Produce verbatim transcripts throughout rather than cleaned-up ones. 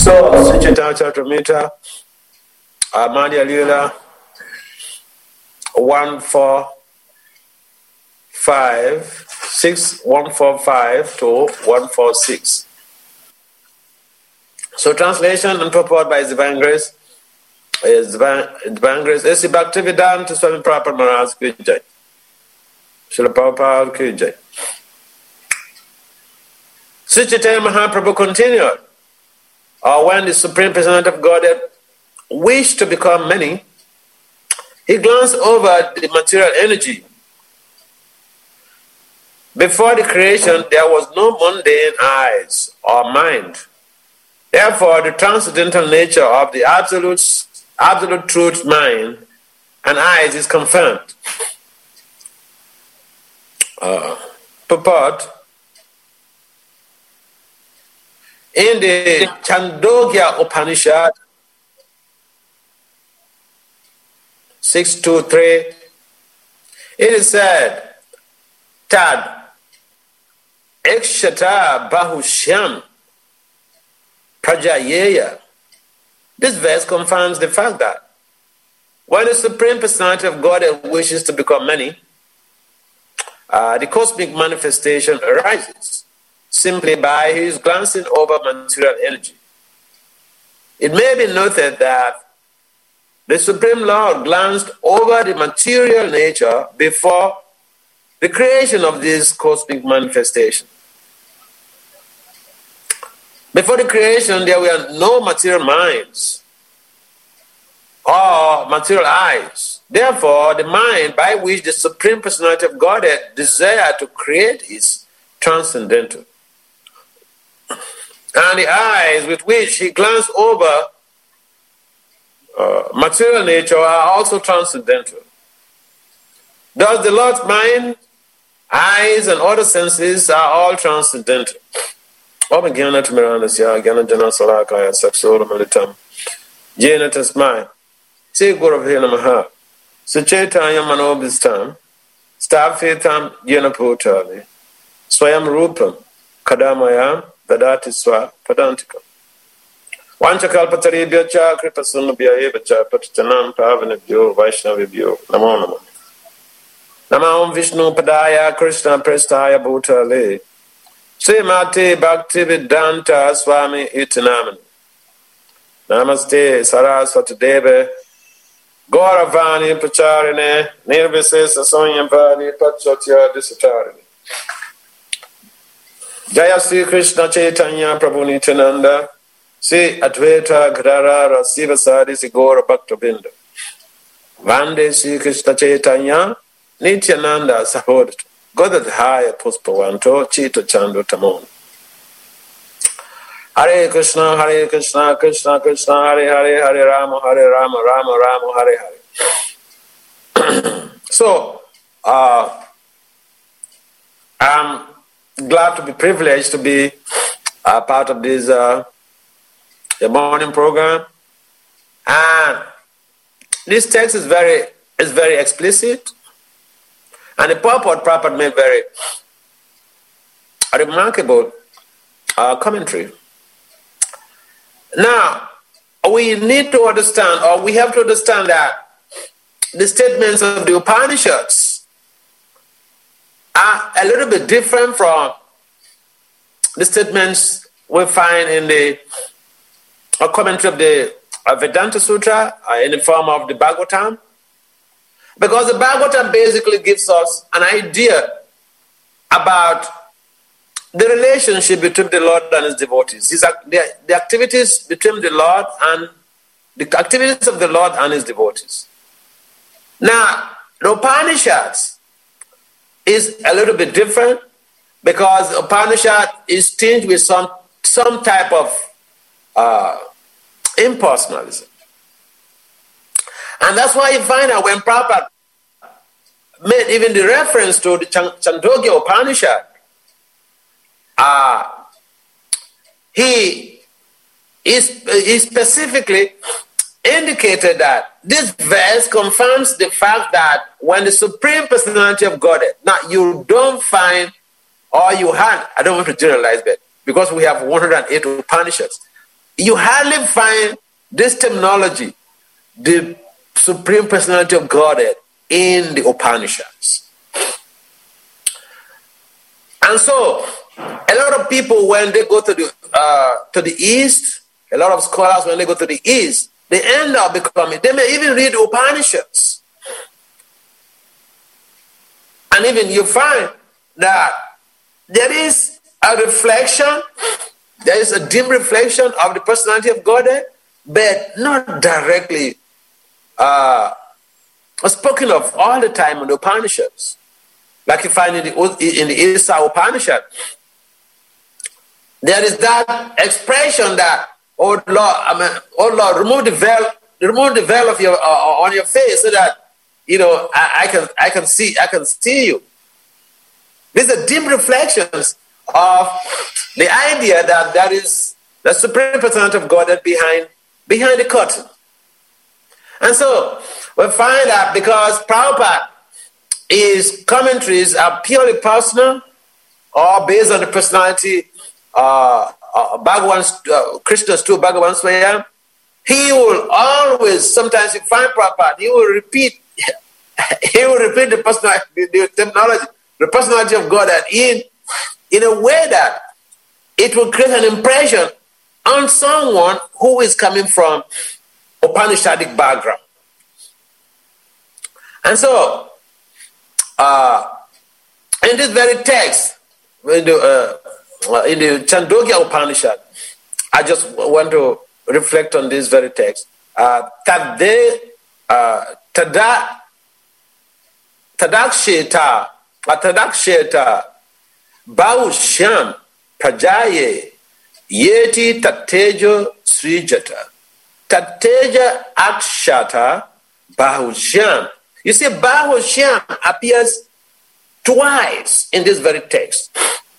So, Suchita Chaturmita, Amadia Lila, one four five six one four five to one four six. So, translation and purport by His Divine Grace is Divine, Divine Grace. Esi Bhaktivedanta Swami Prabhupada Maharaj Ki Jai. Srila Prabhupada Ki Jai. Sri Chaitanya Mahaprabhu continued, or when the Supreme Personality of Godhead wished to become many, he glanced over the material energy. Before the creation, there was no mundane eyes or mind. Therefore, the transcendental nature of the absolute, absolute truth mind and eyes is confirmed. Uh, purport. In the Chandogya Upanishad six two three, it is said, Tad Ekshata Bahushyam Prajayeya. This verse confirms the fact that when the Supreme Personality of God wishes to become many, uh, the cosmic manifestation arises simply by his glancing over material energy. It may be noted that the Supreme Lord glanced over the material nature before the creation of this cosmic manifestation. Before the creation, there were no material minds or material eyes. Therefore, the mind by which the Supreme Personality of Godhead desired to create is transcendental. And the eyes with which he glanced over uh, material nature are also transcendental. Thus, the Lord's mind, eyes, and other senses are all transcendental. Om Gyana Timirandasya, Gyana Jana Salakaya, Saksura Malitam, Jena Tasmai, Se Guravhena Maha, Suchetaya Manobistam, Stavfitam Jena Putali, Swayam Rupam, Kadamayam, Vedati Swa Padantikam. Vanchakalpataribhya cha kripasunabhya eva cha patitanam pavanabhyo vaishnavibhyo namo namo. Namo Om Vishnu Padaya Krishna Prestaya Bhutale Srimati Bhaktivedanta Swami Itinamani. Namaste Saraswati Deve Gauravani Pacharine Nirvisesa Sonyavani Pachotya Disatarini. Jaya Sri Krishna Chaitanya Prabhu Nityananda Sri Advaita Gadadhara Sivasadi Sri Gaura Bhaktavinda Vande Sri Krishna Chaitanya Nityananda Sahodata Godadhaya Puspavanto Chita Chandu Tamon. Hare Krishna Hare Krishna Krishna Krishna Hare Hare Hare Rama Hare Rama Rama Rama Hare Hare. So, uh, I'm glad to be privileged to be uh, part of this uh, the morning program, and this text is very is very explicit, and the purport purport made very a remarkable uh, commentary. Now, we need to understand, or we have to understand that the statements of the Upanishads are a little bit different from the statements we find in the a commentary of the uh, Vedanta Sutra uh, in the form of the Bhagavatam, because the Bhagavatam basically gives us an idea about the relationship between the Lord and his devotees. These are the, the activities between the Lord and the activities of the Lord and his devotees. Now, the Upanishads is a little bit different, because Upanishad is tinged with some some type of uh, impersonalism. And that's why you find out when Prabhupada made even the reference to the Chandogya Upanishad, uh, he, is, he specifically indicated that this verse confirms the fact that when the Supreme Personality of Godhead, now you don't find, or you had, I don't want to generalize that, because we have one hundred eight Upanishads, you hardly find this terminology, the Supreme Personality of Godhead, in the Upanishads. And so, a lot of people, when they go to the uh, to the East, a lot of scholars, when they go to the East, they end up becoming, they may even read Upanishads. And even you find that there is a reflection, there is a dim reflection of the personality of Godhead, but not directly uh, spoken of all the time in the Upanishads. Like you find in the, in the Isa Upanishad, there is that expression that, oh Lord, I mean, oh Lord, remove the veil, remove the veil of your uh, on your face so that you know I, I can I can see I can see you. These are deep reflections of the idea that there is the Supreme Personality of God that behind behind the curtain. And so we find that because Prabhupada, his commentaries are purely personal or based on the personality uh, uh, Bhagavan, uh, Krishna's two Bhagavan Swayam, he will always, sometimes you find Prabhupada, he will repeat, he will repeat the personality, the terminology, the personality of God and in, in a way that it will create an impression on someone who is coming from Upanishadic background. And so, uh, in this very text, in the, uh, in the Chandogya Upanishad, I just want to reflect on this very text. Uh, Tade, uh, tada, Tadaksheta, Tadaksheta, Bausham, Prajaye, Yeti Tatejo Srijata, Tateja Akshata, Bahusham. You see, Bahusham appears twice in this very text.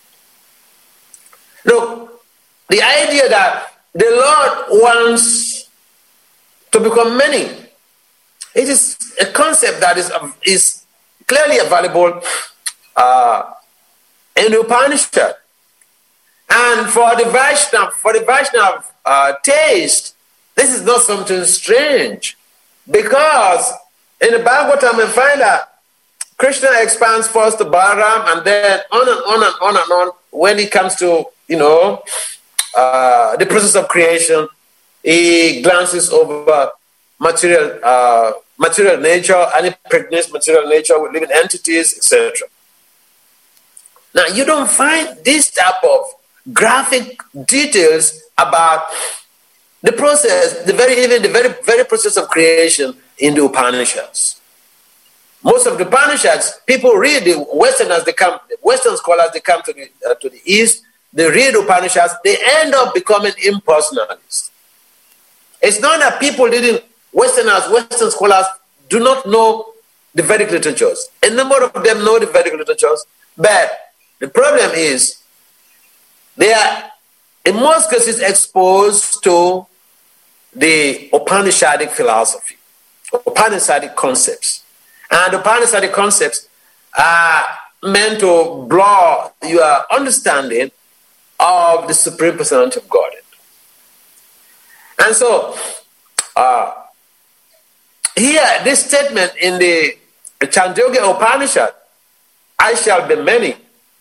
Look, the idea that the Lord wants to become many, it is a concept that is, is clearly available uh, in the Upanishad. And for the Vaishnava, for the Vaishnava uh, taste, this is not something strange, because in the Bhagavatam we find that Krishna expands first to Balaram and then on and on and on and on. When it comes to, you know, uh, the process of creation, he glances over material, uh, material nature and he impregnates material nature with living entities, et cetera. Now, you don't find this type of graphic details about the process, the very even the very very process of creation in the Upanishads. Most of the Upanishads, people read the Westerners, they come, Western scholars, they come to the uh, to the East, they read Upanishads, they end up becoming impersonalists. It's not that people didn't, Westerners, Western scholars do not know the Vedic literatures. A number of them know the Vedic literatures, but the problem is they are, in most cases, exposed to the Upanishadic philosophy, Upanishadic concepts. And Upanishadic concepts are meant to blow your understanding of the Supreme Personality of Godhead. And so, uh, here, this statement in the Chandogya Upanishad, I shall be many.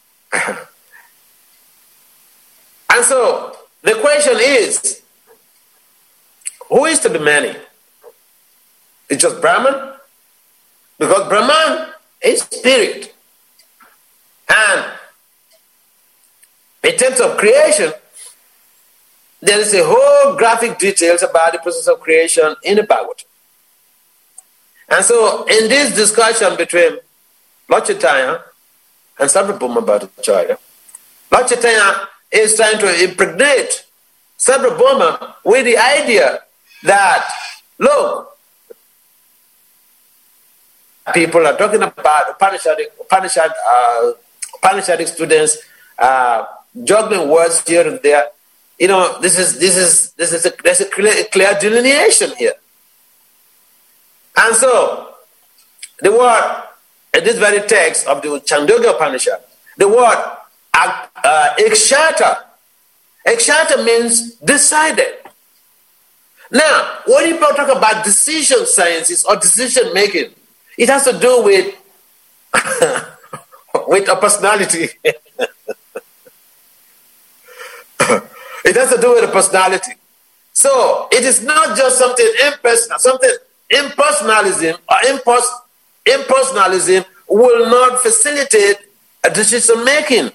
And so, the question is, who is to be many? It's just Brahman? Because Brahman is spirit. And in terms of creation, there is a whole graphic details about the process of creation in the Bhagavatam. And so, in this discussion between Lord Chaitanya and Sarvabhauma Bhattacharya, Lord Chaitanya is trying to impregnate Sarvabhauma with the idea that, look, people are talking about Upanishadic, Upanishad, uh, Upanishadic students uh, juggling words here and there. You know, this is this is this is a there's a clear, clear delineation here. And so, the word in this very text of the Chandogya Upanishad, the word uh, ikshata, ikshata means decided. Now, when people talk about decision sciences or decision making, it has to do with, with a personality. It has to do with a personality. So it is not just something impersonal, something impersonalism or impers- impersonalism will not facilitate a decision making.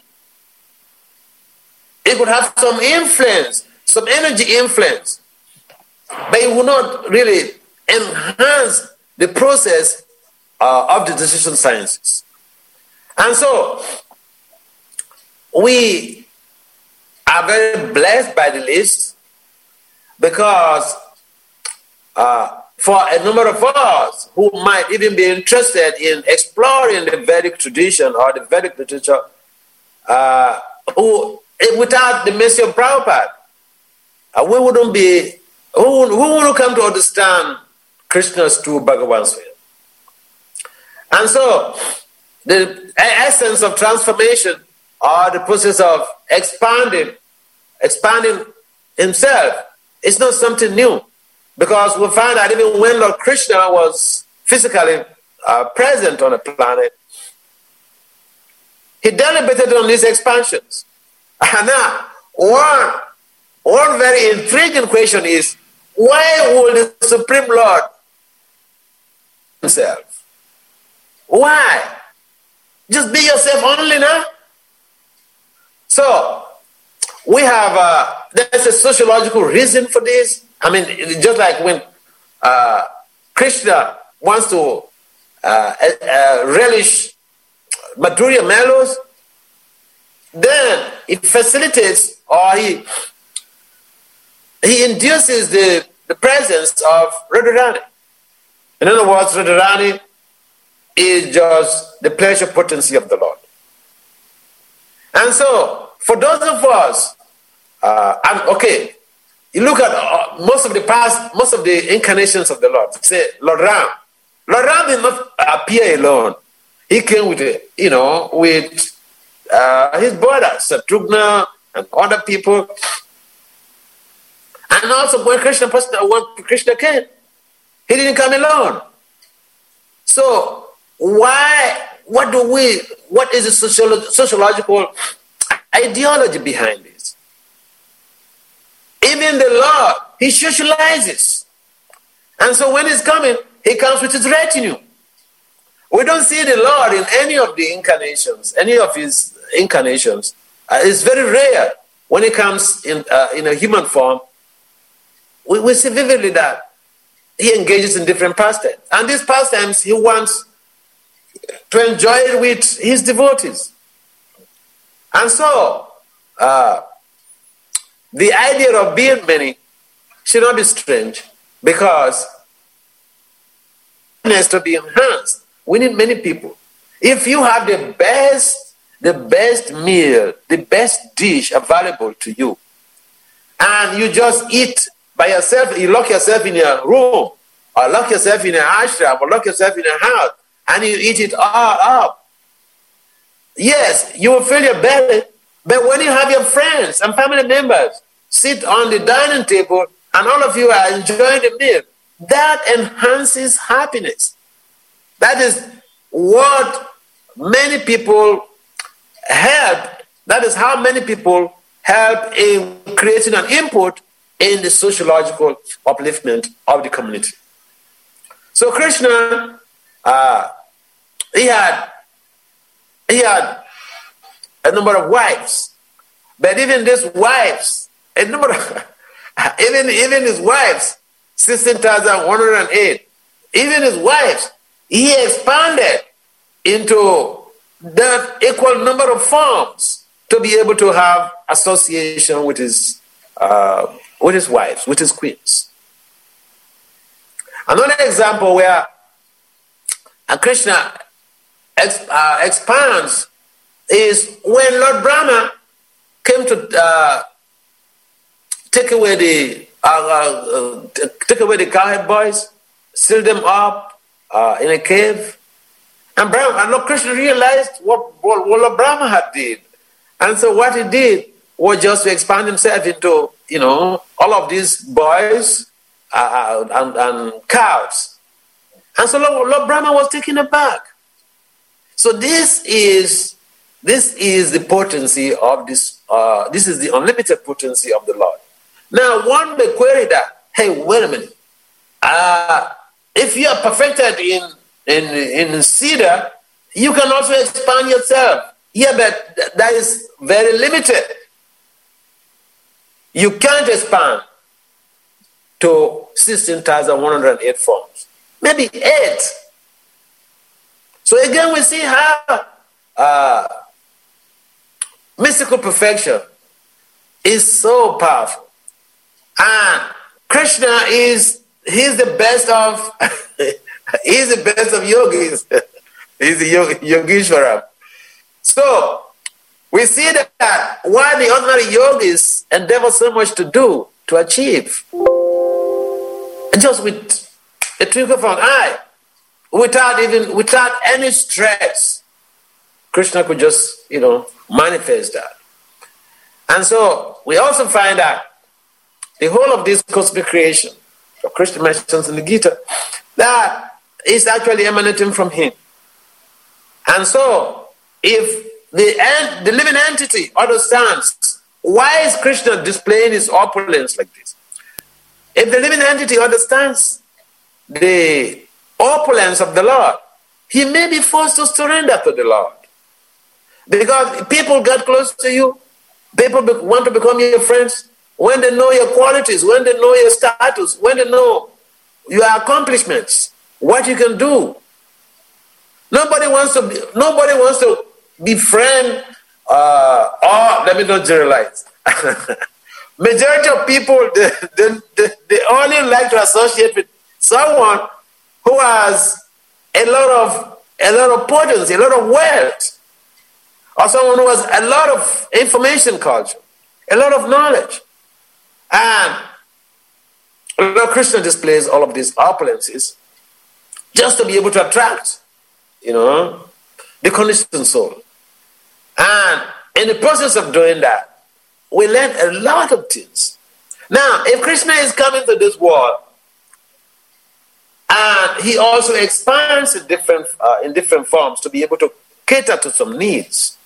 It could have some influence, some energy influence, but it will not really enhance the process uh, of the decision sciences. And so we are very blessed by the list because uh, for a number of us who might even be interested in exploring the Vedic tradition or the Vedic literature, uh, who without the mercy of Prabhupada, uh, we wouldn't be, who, who would come to understand Krishna's true Bhagavan Swayam. And so, the essence of transformation or the process of expanding, expanding himself is not something new. Because we find that even when Lord Krishna was physically uh, present on the planet, he deliberated on these expansions. And now, one, one very intriguing question is, why would the Supreme Lord himself? Why? Just be yourself only now? So, we have, uh, there's a sociological reason for this. I mean, just like when uh, Krishna wants to uh, uh, relish Madhurya mellows, then it facilitates or he he induces the, the presence of Radharani. In other words, Radharani is just the pleasure potency of the Lord. And so, for those of us, uh, and okay, you look at uh, most of the past, most of the incarnations of the Lord. Say, Lord Ram. Lord Ram did not appear alone. He came with, a, you know, with uh, his brothers, Satrugna and other people. And also when Krishna, when Krishna came, he didn't come alone. So why, what do we, what is the sociolo- sociological ideology behind this? Even the Lord, he socializes. And so when he's coming, he comes with his retinue. We don't see the Lord in any of the incarnations, any of his incarnations. Uh, it's very rare when he comes in, uh, in a human form. We, we see vividly that he engages in different pastimes. And these pastimes, he wants to enjoy it with his devotees. And so, uh, the idea of being many should not be strange because it has to be enhanced. We need many people. If you have the best, the best meal, the best dish available to you, and you just eat by yourself, you lock yourself in your room, or lock yourself in an ashram, or lock yourself in a house, and you eat it all up. Yes, you will fill your belly, but when you have your friends and family members sit on the dining table and all of you are enjoying the meal, that enhances happiness. That is what many people help. That is how many people help in creating an input in the sociological upliftment of the community. So Krishna, uh, he had he had a number of wives, but even these wives, a number of, even even his wives, sixteen thousand one hundred eight, even his wives, he expanded into that equal number of forms to be able to have association with his uh, with his wives, with his queens. Another example where uh, Krishna ex, uh, expands is when Lord Brahma came to uh, take away the uh, uh, take away the cowherd boys, seal them up uh, in a cave, and Brahma, and Lord Krishna realized what, what, what Lord Brahma had did, and so what he did was just to expand himself into, you know, all of these boys uh, and, and calves. And so Lord, Lord Brahma was taken aback. So this is this is the potency of this. Uh, this is the unlimited potency of the Lord. Now, one may query that. Hey, wait a minute. Uh, if you are perfected in in in cedar, you can also expand yourself. Yeah, but that is very limited. You can't expand to sixteen thousand one hundred eight forms. Maybe eight. So again, we see how uh, mystical perfection is so powerful. And Krishna is, he's the best of, he's the best of yogis. He's the Yogeshwara. So, we see that while the ordinary yogis endeavor so much to do, to achieve, and just with a twinkle of an eye, without even, without any stress, Krishna could just, you know, manifest that. And so, we also find that the whole of this cosmic creation, that Krishna mentions in the Gita, that is actually emanating from him. And so, if the, ent- the living entity understands why is Krishna displaying his opulence like this, if the living entity understands the opulence of the Lord, he may be forced to surrender to the Lord. Because people get close to you, people be- want to become your friends, when they know your qualities, when they know your status, when they know your accomplishments, what you can do. Nobody wants to be, nobody wants to befriend, uh, or let me not generalize. Majority of people, they, they, they, they only like to associate with someone who has a lot of a lot of potency, a lot of wealth, or someone who has a lot of information culture, a lot of knowledge. And Lord Krishna displays all of these opulences just to be able to attract, you know, the conditioned soul. And in the process of doing that, we learn a lot of things. Now, if Krishna is coming to this world, and he also expands in different uh, in different forms to be able to cater to some needs.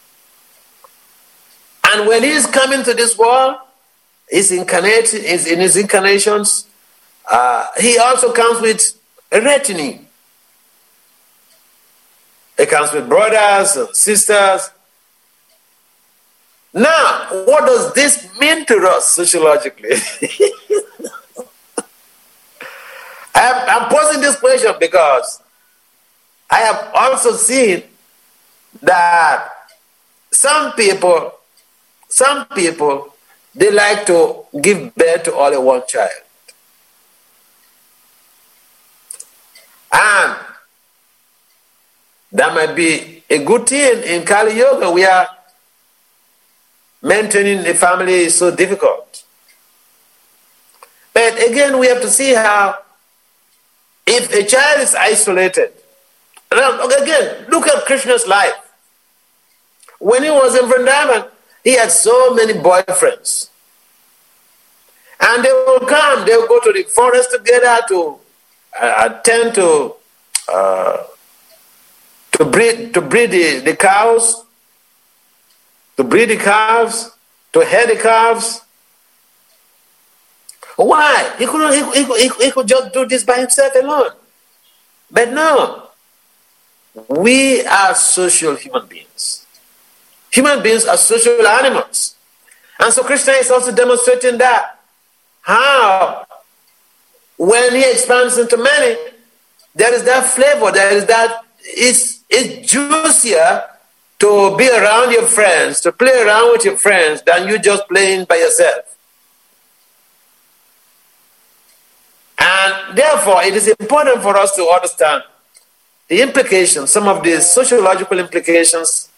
And when he is coming to this world, he's incarnated, is in his incarnations, uh, he also comes with a retinue. He comes with brothers and sisters. Now, what does this mean to us sociologically? I'm, I'm posing this question because I have also seen that some people, some people, they like to give birth to only one child. And that might be a good thing in Kali Yoga, where maintaining a family is so difficult. But again, we have to see how, if a child is isolated, again, look at Krishna's life. When he was in Vrindavan, he had so many boyfriends. And they will come, they will go to the forest together to uh, attend to uh, to breed, to breed the, the cows, to breed the calves, to head the calves. Why? He could, he, he, he could just do this by himself alone. But no, we are social human beings. Human beings are social animals. And so Krishna is also demonstrating that. How, when he expands into many, there is that flavor, there is that, it's, it's juicier to be around your friends, to play around with your friends, than you just playing by yourself. And therefore, it is important for us to understand the implications, some of the sociological implications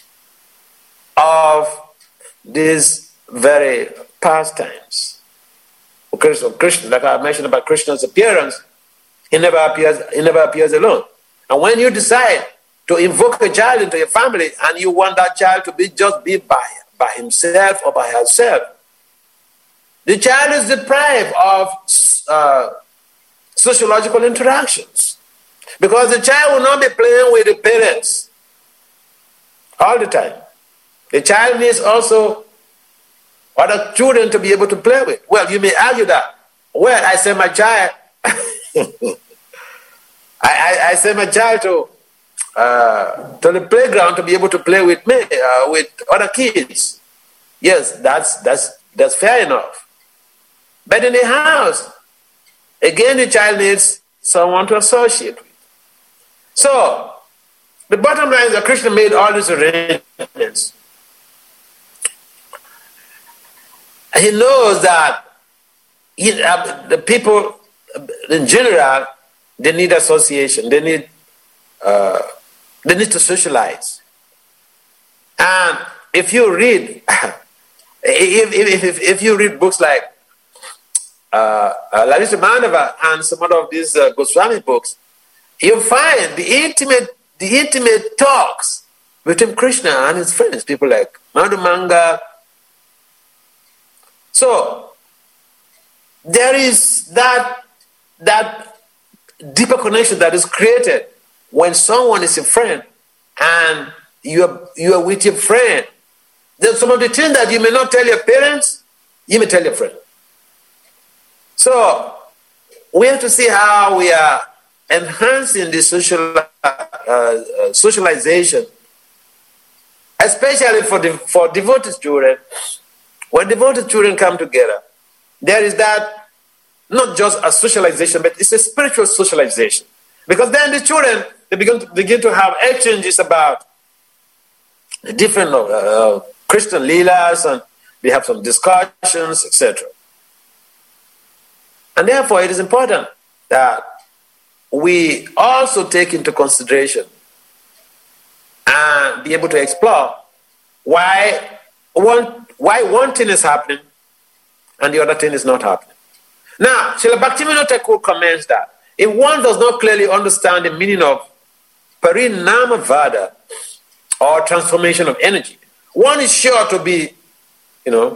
of these very pastimes. Okay, so Krishna, like I mentioned about Krishna's appearance, he never appears, he never appears alone. And when you decide to invoke a child into your family and you want that child to be just be by, by himself or by herself, the child is deprived of uh, sociological interactions. Because the child will not be playing with the parents all the time. The child needs also other children to be able to play with. Well, you may argue that, well, I send my child, I, I, I send my child to, uh, to the playground to be able to play with me, uh, with other kids. Yes, that's, that's, that's fair enough. But in the house, again, the child needs someone to associate with. So, the bottom line is that Krishna made all these arrangements. He knows that he, uh, the people, in general, they need association. They need, uh, they need to socialize. And if you read, if, if, if, if you read books like uh, uh, Lalita Madhava and some other of these uh, Goswami books, you'll find the intimate, the intimate talks between Krishna and his friends, people like Madhumanga. So there is that, that deeper connection that is created when someone is a friend and you are, you are with your friend. There's some of the things that you may not tell your parents, you may tell your friend. So we have to see how we are enhancing the social uh, uh, socialization, especially for the, for devoted children. When devoted children come together, there is that not just a socialization, but it's a spiritual socialization. Because then the children, they begin to, begin to have exchanges about the different uh, Christian leelas, and they have some discussions, et cetera. And therefore, it is important that we also take into consideration and be able to explore why one, why one thing is happening and the other thing is not happening. Now, Srila Bhaktivinoda Thakur comments that if one does not clearly understand the meaning of Parinamavada, or transformation of energy, one is sure to be, you know,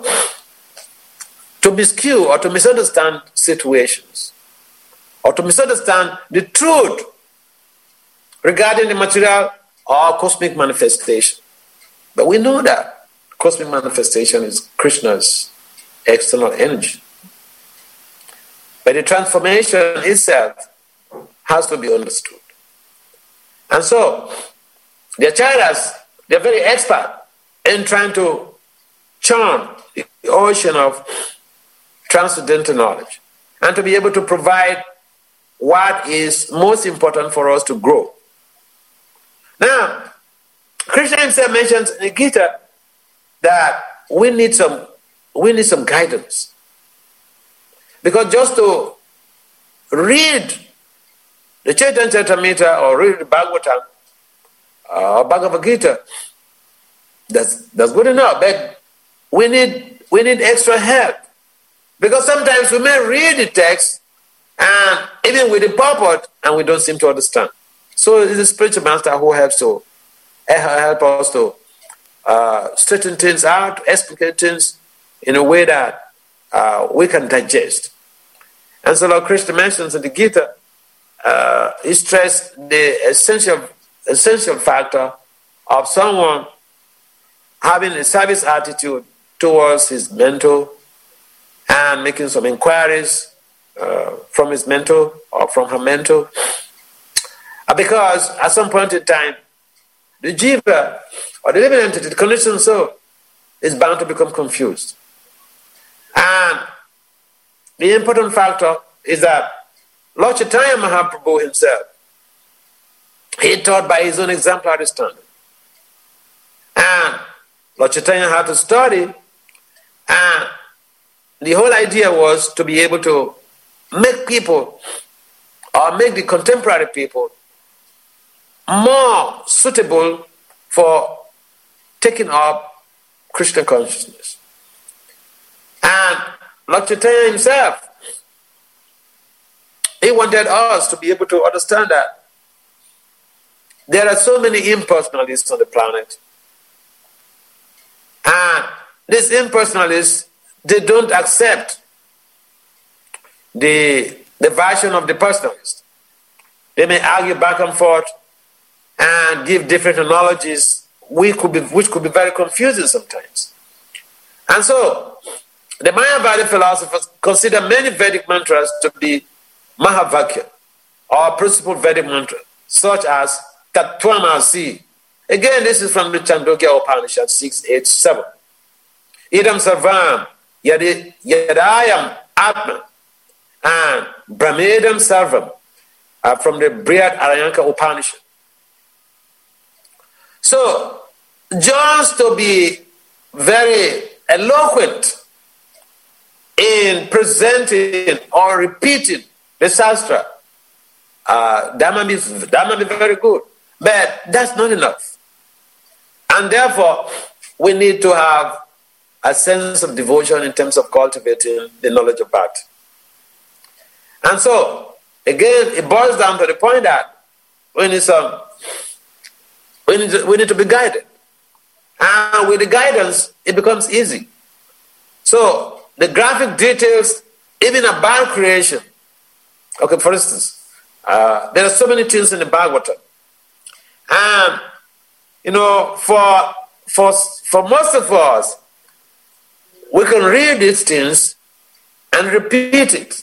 to miscue or to misunderstand situations, or to misunderstand the truth regarding the material or cosmic manifestation. But we know that cosmic manifestation is Krishna's external energy. But the transformation itself has to be understood. And so, the acharyas, they're very expert in trying to charm the ocean of transcendental knowledge and to be able to provide what is most important for us to grow. Now, Krishna himself mentions in the Gita that we need some, we need some guidance. Because just to read the Chaitanya Charitamrita or read the Bhagavatam or Bhagavad Gita, that's, that's good enough. But we need, we need extra help. Because sometimes we may read the text and even with the purport and we don't seem to understand. So it's a spiritual master who helps to help us to uh, straighten things out, explicate things in a way that uh, we can digest. And so Lord Krishna mentions in the Gita, uh, he stressed the essential, essential factor of someone having a service attitude towards his mentor and making some inquiries uh, from his mentor or from her mentor. Uh, because at some point in time, the jiva or the living entity, the conditioned soul, is bound to become confused. And the important factor is that Lord Chaitanya Mahaprabhu himself, he taught by his own exemplary standard. And Lord Chaitanya had to study, and the whole idea was to be able to make people, or make the contemporary people, more suitable for taking up Krishna consciousness. And Lord Chaitanya himself, he wanted us to be able to understand that there are so many impersonalists on the planet. And these impersonalists, they don't accept the, the version of the personalist. They may argue back and forth and give different analogies, which could be, which could be very confusing sometimes. And so, the Mayavadi philosophers consider many Vedic mantras to be Mahavakya, or principal Vedic mantra, such as Tattvamasi. Again, this is from the Chandogya Upanishad six eight seven. Idam Sarvam, Yadayam Atma, and Brahmedam Sarvam, uh, from the Brihad Aryanka Upanishad. So, just to be very eloquent in presenting or repeating the Shastra, uh, that, might be, that might be very good, but that's not enough. And therefore, we need to have a sense of devotion in terms of cultivating the knowledge of Bhakti. And so, again, it boils down to the point that we need, some, we need, to, we need to be guided. And with the guidance, it becomes easy. So, the graphic details, even about creation. Okay, for instance, uh, there are so many things in the Bhagavatam. And, you know, for, for, for most of us, we can read these things and repeat it.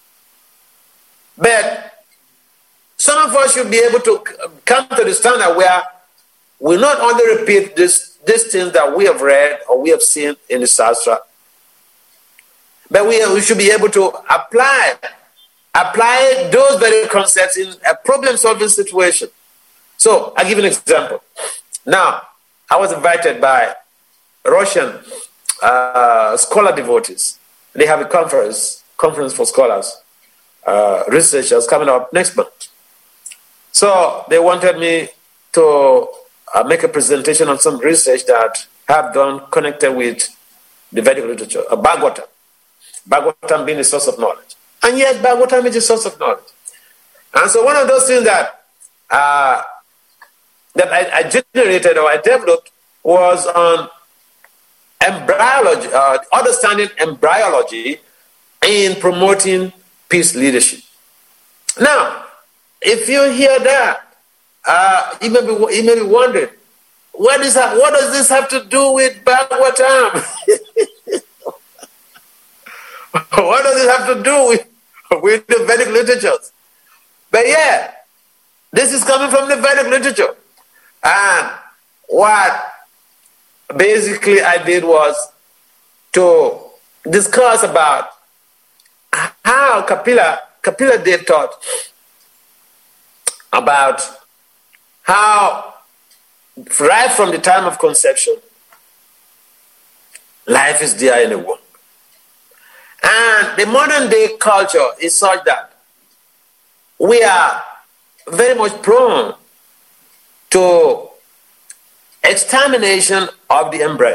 But some of us should be able to come to the standard where we not only repeat this, these things that we have read or we have seen in the Shastra, but we, we should be able to apply, apply those very concepts in a problem-solving situation. So, I'll give you an example. Now, I was invited by Russian uh, scholar devotees. They have a conference, conference for scholars, uh, researchers coming up next month. So, they wanted me to uh, make a presentation on some research that I have done connected with the Vedic literature, a Bhagavatam. Bhagavatam being a source of knowledge. And yet, Bhagavatam is a source of knowledge. And so one of those things that uh, that I, I generated or I developed was on embryology, uh, understanding embryology in promoting peace leadership. Now, if you hear that, uh, you, may be, you may be wondering, what, is that, what does this have to do with Bhagavatam? What does it have to do with, with the Vedic literatures? But yeah, this is coming from the Vedic literature. And what basically I did was to discuss about how Kapila, Kapila Dev taught about how right from the time of conception, life is there in the womb. And the modern day culture is such that we are very much prone to extermination of the embryo.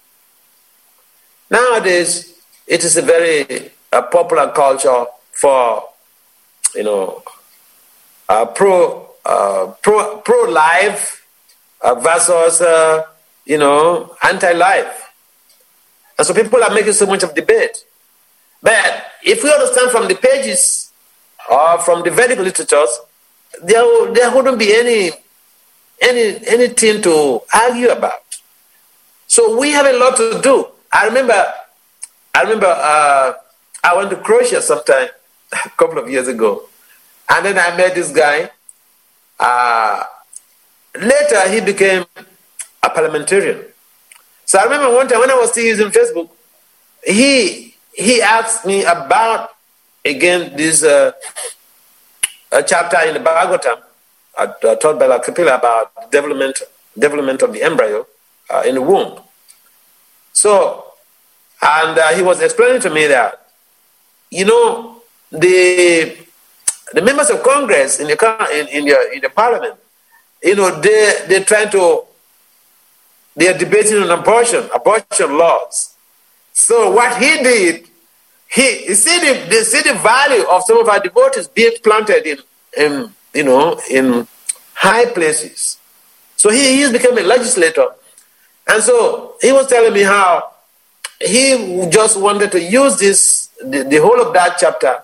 Nowadays, it is a very uh, popular culture for, you know, uh, pro, uh, pro, pro-life uh, versus, uh, you know, anti-life. And so people are making so much of debate. But if we understand from the pages or from the Vedic literatures, there, there wouldn't be any, any anything to argue about. So we have a lot to do. I remember, I remember uh, I went to Croatia sometime a couple of years ago, and then I met this guy. Uh, later, he became a parliamentarian. So I remember one time when I was still using Facebook, he he asked me about, again, this uh, a chapter in the Bhagavatam, uh, uh, taught by Kapila about development, development of the embryo uh, in the womb. So, and uh, he was explaining to me that, you know, the the members of Congress in the in, in the in the Parliament, you know, they they're trying to they are debating on abortion, abortion laws. So what he did, he, he see the they see the value of some of our devotees being planted in, in you know in high places. So he he became a legislator, and so he was telling me how he just wanted to use this the, the whole of that chapter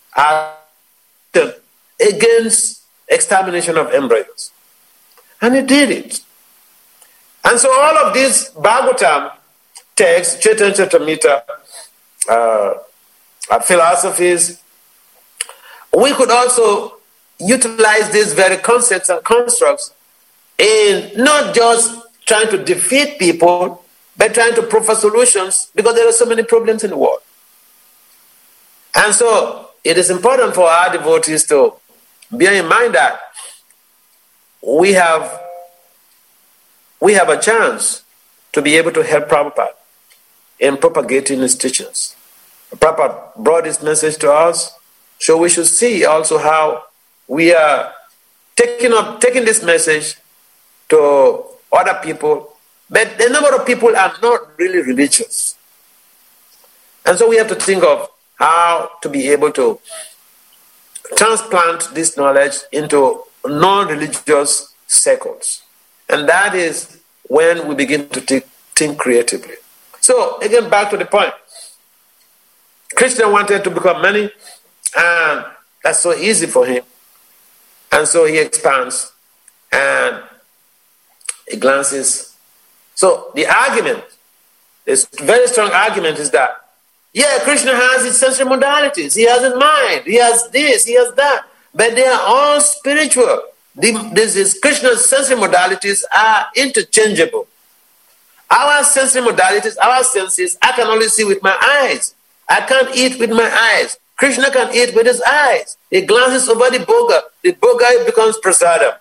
action against extermination of embryos. And he did it. And so all of these Bhagavatam texts, Chaitanya Charitamrita, uh, philosophies, we could also utilize these very concepts and constructs in not just trying to defeat people, but trying to provide solutions, because there are so many problems in the world. And so it is important for our devotees to bear in mind that we have, we have a chance to be able to help Prabhupada in propagating his teachings. Prabhupada brought his message to us, so we should see also how we are taking up taking this message to other people, but the number of people are not really religious. And so we have to think of how to be able to transplant this knowledge into non-religious circles. And that is when we begin to think, think creatively. So again, back to the point. Krishna wanted to become many, and that's so easy for him. And so he expands and he glances. So the argument, this very strong argument is that, yeah, Krishna has his sensory modalities. He has his mind. He has this, he has that. But they are all spiritual. The, this is Krishna's sensory modalities are interchangeable. Our sensory modalities, our senses, I can only see with my eyes. I can't eat with my eyes. Krishna can eat with his eyes. He glances over the boga. The boga becomes prasadam.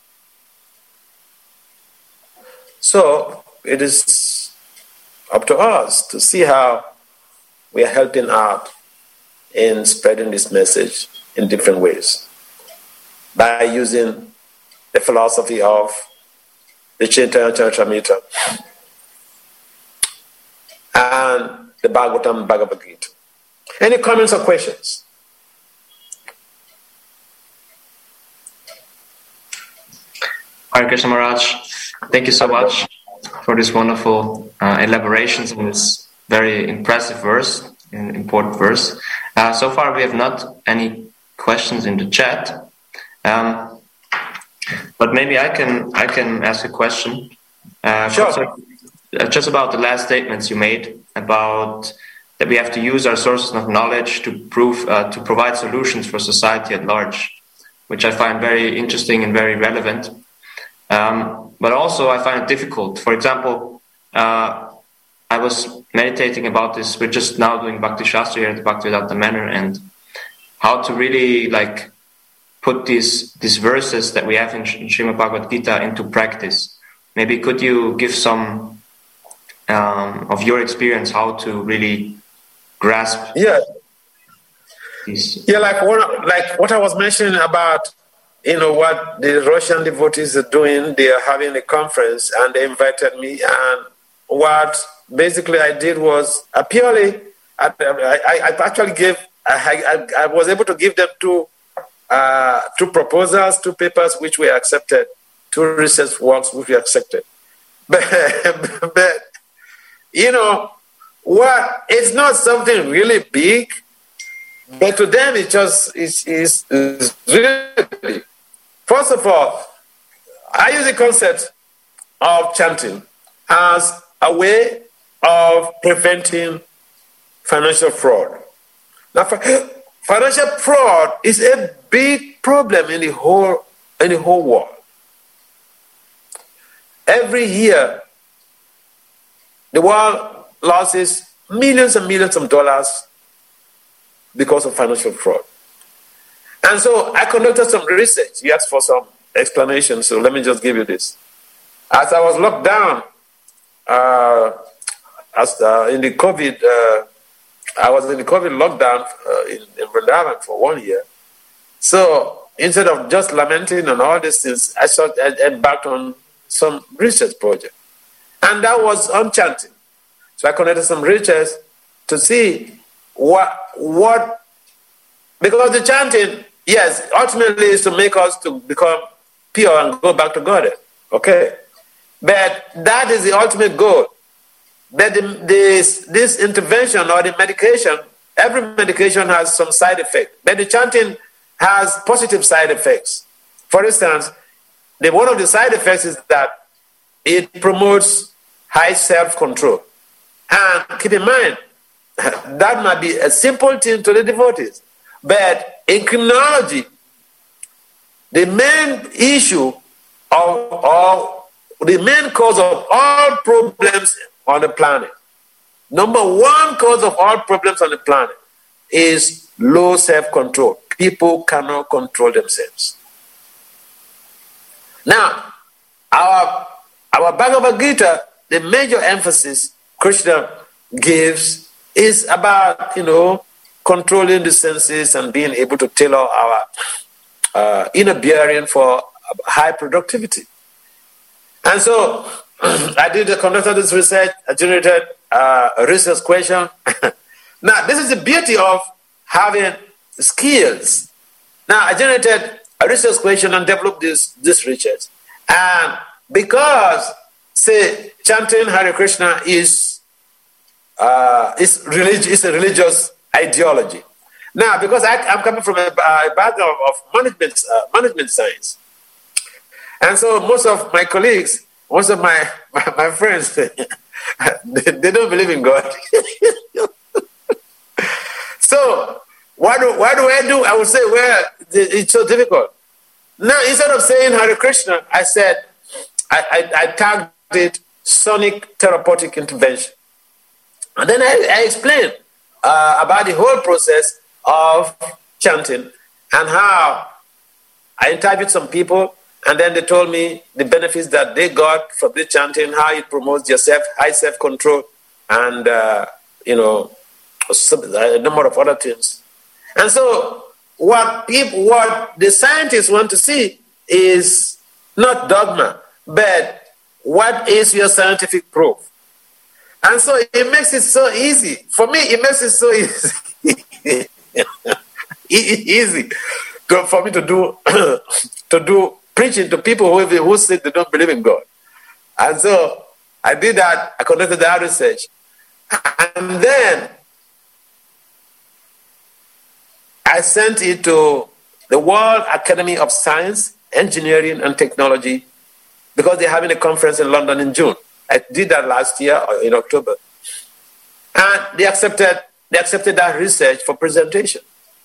So it is up to us to see how we are helping out in spreading this message in different ways by using the philosophy of the Chaitanya Charitamrita and the Bhagavatam and Bhagavad Gita. Any comments or questions? Hare Krishna Maharaj, thank you so much for this wonderful uh, elaborations on this very impressive verse, an important verse. Uh, so far we have not any questions in the chat, um, but maybe I can I can ask a question. Uh, sure. So, uh, just about the last statements you made about that we have to use our sources of knowledge to prove uh, to provide solutions for society at large, which I find very interesting and very relevant. Um, but also I find it difficult. For example, uh, I was meditating about this. We're just now doing Bhakti Shastra here at the Bhaktivedanta Manor, and how to really like put these these verses that we have in, in Srimad Bhagavad Gita into practice. Maybe could you give some um, of your experience how to really grasp? Yeah, these? yeah, like what like what I was mentioning about, you know, what the Russian devotees are doing. They are having a conference, and they invited me, and what basically I did was I purely, I, I, I actually gave, I, I, I was able to give them two, uh, two proposals, two papers which were accepted, two research works which were accepted. But, but you know, what, it's not something really big, but to them it just is, is, is really, first of all, I use the concept of chanting as a way of preventing financial fraud. Now, financial fraud is a big problem in the whole in the whole world. Every year, the world loses millions and millions of dollars because of financial fraud. And so I conducted some research. You asked for some explanation, so let me just give you this. As I was locked down, uh, as uh, in the COVID, uh, I was in the COVID lockdown uh, in, in Vrindavan for one year. So instead of just lamenting and all these things, I started I embarked on some research project, and that was on chanting. So I conducted some research to see what what because the chanting, yes, ultimately is to make us to become pure and go back to God. Okay. But that is the ultimate goal. But the, this, this intervention or the medication every medication has some side effect, but the chanting has positive side effects. For instance, the, one of the side effects is that it promotes high self-control. And keep in mind, that might be a simple thing to the devotees. But in criminology, the main issue of, of the main cause of all problems on the planet, number one cause of all problems on the planet is low self-control. People cannot control themselves. Now, our, our Bhagavad Gita, the major emphasis Krishna gives is about, you know, controlling the senses and being able to tailor our uh, inner bearing for high productivity. And so I did conduct this research, I generated uh, a research question. Now, this is the beauty of having skills. Now, I generated a research question and developed this, this research. And because, say, chanting Hare Krishna is, uh, is, relig- is a religious ideology. Now, because I, I'm coming from a, a background of management, uh, management science, and so most of my colleagues, most of my, my, my friends, they, they don't believe in God. So, what do, what do I do? I would say, well, it's so difficult. Now, instead of saying Hare Krishna, I said, I, I, I tagged it sonic therapeutic intervention. And then I, I explained uh, about the whole process of chanting and how I interviewed some people, and then they told me the benefits that they got from the chanting, how it promotes your self, high self-control, and, uh, you know, a number of other things. And so what people, what the scientists want to see is not dogma, but what is your scientific proof? And so it makes it so easy. For me, it makes it so easy. easy to, for me to do to do preaching to people who, who say they don't believe in God. And so I did that. I conducted that research. And then I sent it to the World Academy of Science, Engineering and Technology, because they're having a conference in London in June. I did that last year or in October. And they accepted, they accepted that research for presentation.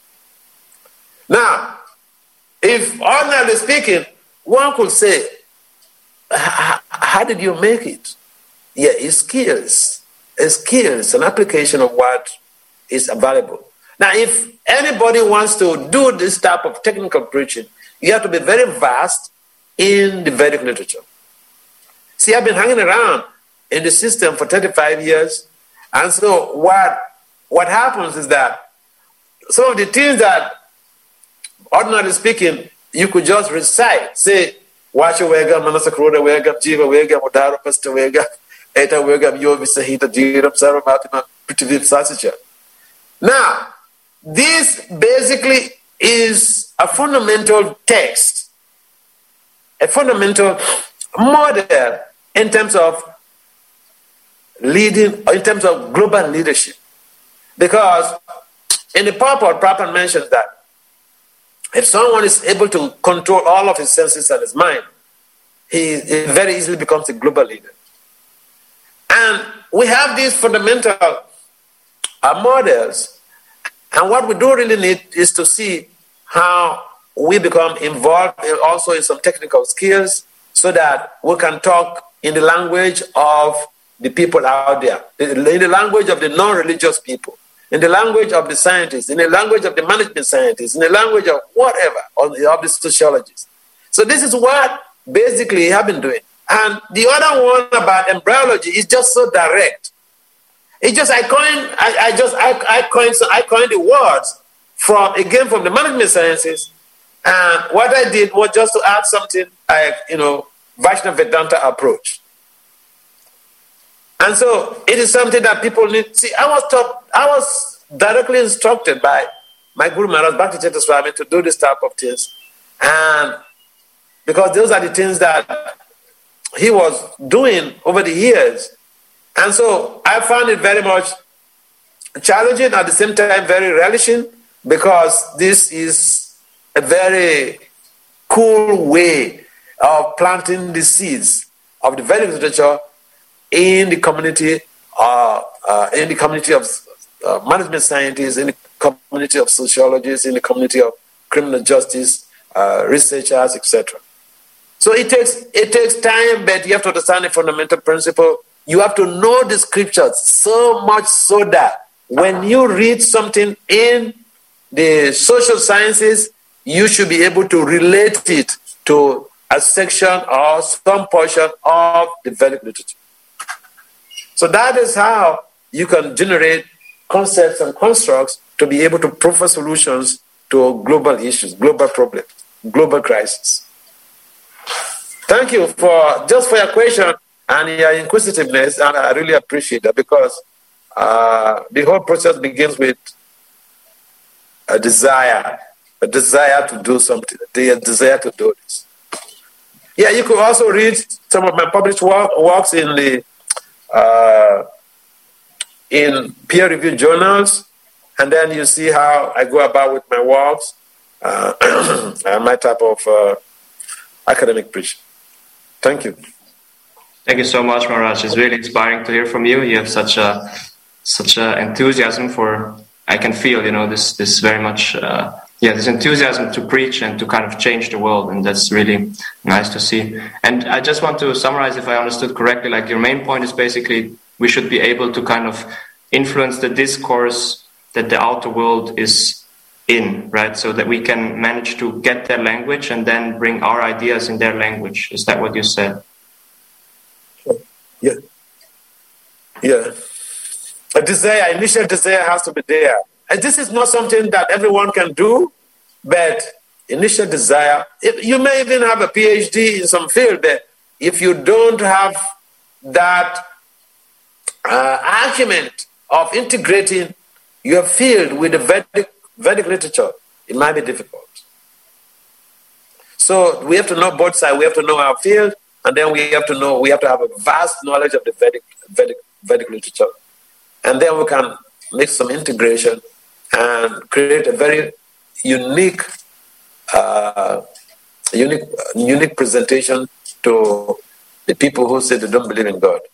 Now, if ordinarily speaking, one could say, how did you make it? Yeah, it's skills. It's skills, an application of what is available. Now, if anybody wants to do this type of technical preaching, you have to be very vast in the Vedic literature. See, I've been hanging around in the system for thirty-five years. And so what, what happens is that some of the things that, ordinarily speaking, you could just recite, say, Vacha Vegam, Manasa Krodha Vegam, Jiva Vegam, Udara Pasta Vegam, Eta Vegam, Yovi Sahita, Jiram, Saramatima, Prithivip Sasacha. Now, this basically is a fundamental text, a fundamental model in terms of leading, in terms of global leadership. Because in the purport, Prabhupada mentions that if someone is able to control all of his senses and his mind, he, he very easily becomes a global leader. And we have these fundamental uh, models. And what we do really need is to see how we become involved also in some technical skills so that we can talk in the language of the people out there, in the language of the non-religious people, in the language of the scientists, in the language of the management scientists, in the language of whatever, of the sociologists. So this is what basically I have been doing. And the other one about embryology is just so direct. It's just I coined, I, I just I, I coined I coined the words from again from the management sciences, and what I did was just to add something like you know Vaishnava Vedanta approach. And so it is something that people need. See, I was taught, I was directly instructed by my Guru Maharaj Bhakti-Chetha Swami to do this type of things, and because those are the things that he was doing over the years. And so I found it very much challenging, at the same time very relishing, because this is a very cool way of planting the seeds of the Vedic literature in the community, uh, uh, in the community of uh, management scientists, in the community of sociologists, in the community of criminal justice uh, researchers, et cetera. So it takes it takes time, but you have to understand the fundamental principle. You have to know the scriptures so much so that when you read something in the social sciences, you should be able to relate it to a section or some portion of the Vedic literature. So that is how you can generate concepts and constructs to be able to provide solutions to global issues, global problems, global crises. Thank you for just for your question and your inquisitiveness, and I really appreciate that, because uh, the whole process begins with a desire, a desire to do something, a desire to do this. Yeah, you could also read some of my published work, works in the uh, in peer-reviewed journals, and then you see how I go about with my works uh, and my type of uh, academic preaching. Thank you. Thank you so much, Maharaj. It's really inspiring to hear from you. You have such a such a enthusiasm for. I can feel, you know, this this very much. Uh, yeah, this enthusiasm to preach and to kind of change the world, and that's really nice to see. And I just want to summarize, if I understood correctly, like your main point is basically we should be able to kind of influence the discourse that the outer world is in, right? So that we can manage to get their language and then bring our ideas in their language. Is that what you said? Yeah. Yeah. A desire, initial desire has to be there. And this is not something that everyone can do, but initial desire, if, you may even have a PhD in some field, but if you don't have that uh, acumen of integrating your field with the Vedic, Vedic literature, it might be difficult. So we have to know both sides. We have to know our field, and then we have to know, we have to have a vast knowledge of the Vedic, Vedic, Vedic literature. And then we can make some integration and create a very unique, uh, unique, unique presentation to the people who say they don't believe in God.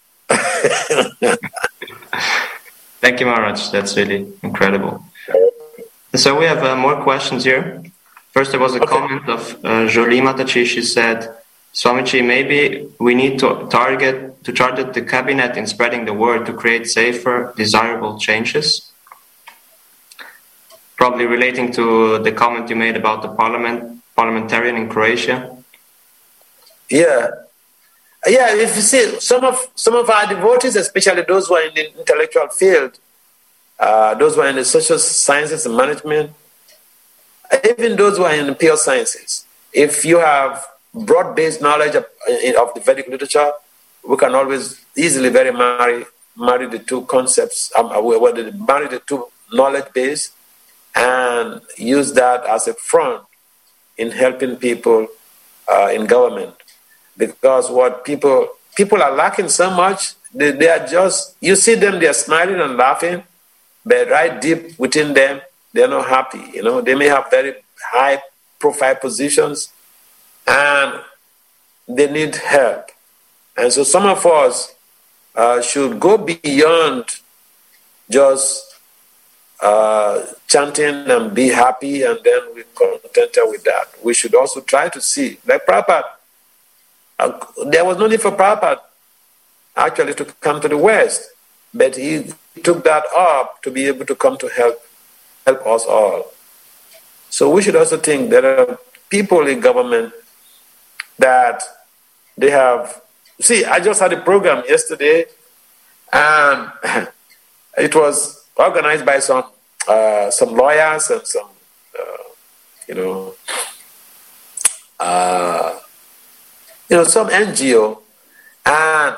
Thank you, Maharaj. That's really incredible. So we have uh, more questions here. First, there was a okay. comment of uh, Jolie Matachi. She said, Swamiji, maybe we need to target to target the cabinet in spreading the word to create safer, desirable changes. Probably relating to the comment you made about the parliament parliamentarian in Croatia. Yeah, yeah. If you see some of some of our devotees, especially those who are in the intellectual field, uh, those who are in the social sciences and management, even those who are in the pure sciences, if you have broad-based knowledge of, of the Vedic literature, we can always easily very marry marry the two concepts, um, marry the two knowledge base, and use that as a front in helping people uh, in government. Because what people people are lacking so much, they, they are just, you see them, they are smiling and laughing, but right deep within them, they're not happy. You know, they may have very high profile positions, and they need help. And so some of us uh, should go beyond just uh, chanting and be happy and then we're contented with that. We should also try to see, like Prabhupada, uh, there was no need for Prabhupada actually to come to the West, but he took that up to be able to come to help help us all. So we should also think there are people in government that they have. See, I just had a program yesterday, and it was organized by some uh, some lawyers and some, uh, you know, uh, you know, some N G O, and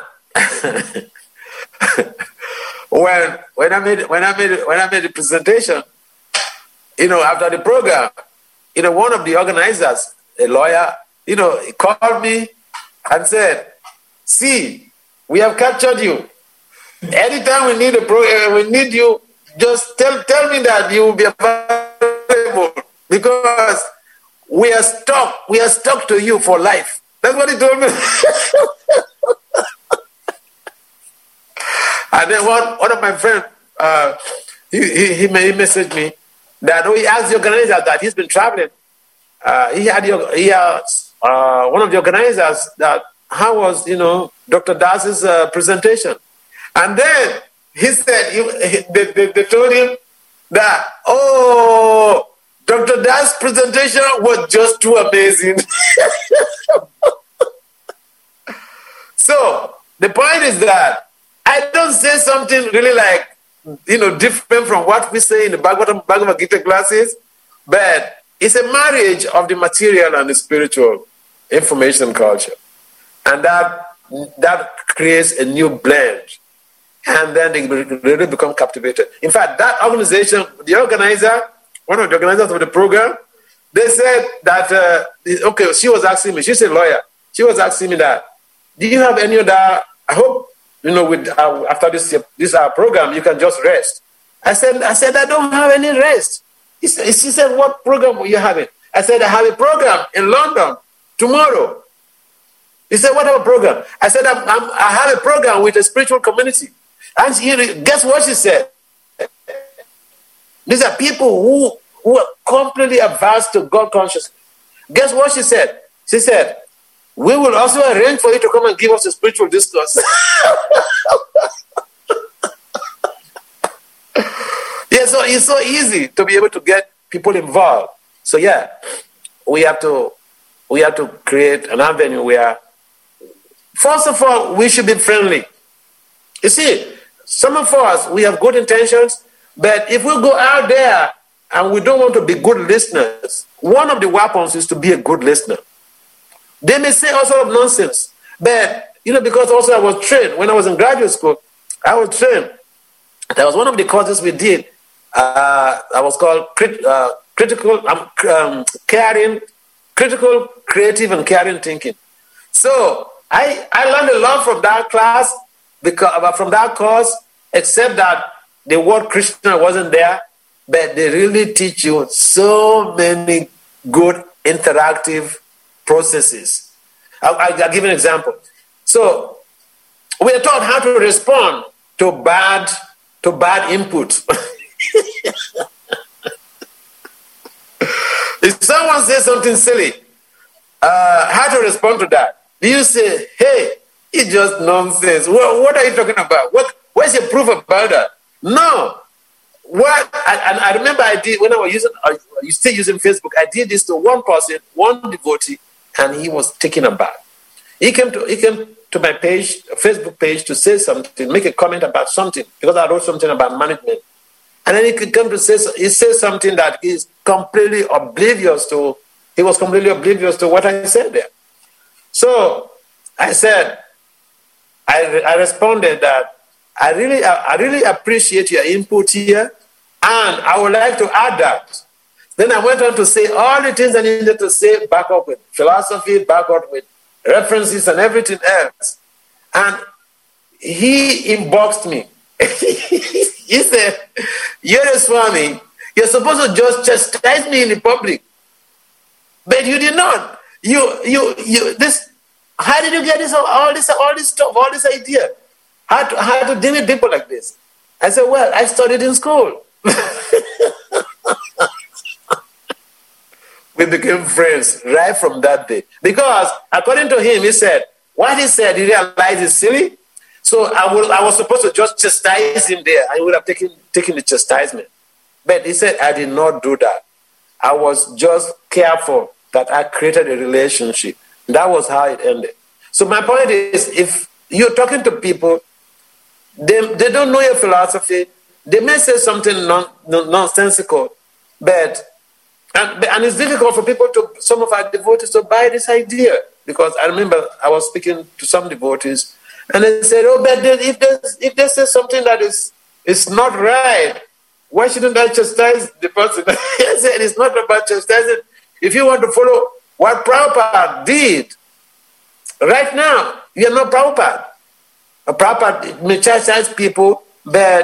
when when I made when I made when I made the presentation, you know, after the program, you know, one of the organizers, a lawyer, you know, he called me and said, "See, we have captured you. Anytime we need a pro, uh, we need you just tell tell me that you will be available because we are stuck. We are stuck to you for life. That's what he told me. And then one one of my friends, uh, he, he he he messaged me that oh, he asked the organizer that he's been traveling. Uh, he had he had uh, one of the organizers that how was you know Doctor Das's uh, presentation, and then he said he, he, they, they, they told him that oh Doctor Das presentation was just too amazing. So the point is that I don't say something really like you know different from what we say in the Bhagavad, Bhagavad Gita classes, but it's a marriage of the material and the spiritual information culture. And that that creates a new blend. And then they really become captivated. In fact, that organization, the organizer, one of the organizers of the program, they said that, uh, okay, she was asking me, she's a lawyer. She was asking me that, do you have any other, I hope, you know, with uh, after this this uh, program, you can just rest. I said, I said, I don't have any rest. He said, she said, what program were you having? I said, I have a program in London tomorrow. He said, what type of program? I said, I'm, I'm, I have a program with a spiritual community. And she, guess what she said? These are people who, who are completely averse to God consciousness. Guess what she said? She said, we will also arrange for you to come and give us a spiritual discourse. Yeah, so it's so easy to be able to get people involved. So yeah, we have to we have to create an avenue where, first of all, we should be friendly. You see, some of us, we have good intentions, but if we go out there and we don't want to be good listeners, one of the weapons is to be a good listener. They may say all sort of nonsense, but, you know, because also I was trained, when I was in graduate school, I was trained. That was one of the courses we did. Uh, I was called crit, uh, critical, um, um, caring, critical, creative, and caring thinking. So I, I learned a lot from that class, because from that course, except that the word Krishna wasn't there, but they really teach you so many good interactive processes. I'll, I'll give an example. So we are taught how to respond to bad to bad input. If someone says something silly, uh, how to respond to that? Do you say, hey, it's just nonsense. What, what are you talking about? What, where's your proof about that? No. What? I, and I remember I did, when I was using, I was still using Facebook, I did this to one person, one devotee, and he was taken aback. He came to, he came to my page, Facebook page, to say something, make a comment about something, because I wrote something about management. And then he could come to say, he says something that is completely oblivious to, he was completely oblivious to what I said there. So I said, I, I responded that I really, I really appreciate your input here, and I would like to add that. Then I went on to say all the things I needed to say, back up with philosophy, back up with references and everything else. And he inboxed me. He said, you're a Swami, you're supposed to just chastise me in the public. But you did not. You, you, you, this, how did you get this, all this, all this stuff, all this idea? How to, how to deal with people like this? I said, well, I studied in school. We became friends right from that day. Because according to him, he said, what he said, he realized is silly. So I, will, I was supposed to just chastise him there. I would have taken, taken the chastisement. But he said, I did not do that. I was just careful that I created a relationship. That was how it ended. So my point is, if you're talking to people, they, they don't know your philosophy. They may say something non, non, nonsensical, but and, and it's difficult for people to, some of our devotees, to buy this idea. Because I remember I was speaking to some devotees, and they said, oh, but then if they, if they say something that is, is not right, why shouldn't I chastise the person? I said, it's not about chastising. If you want to follow what Prabhupada did, right now, you're not Prabhupada. A Prabhupada may chastise people, but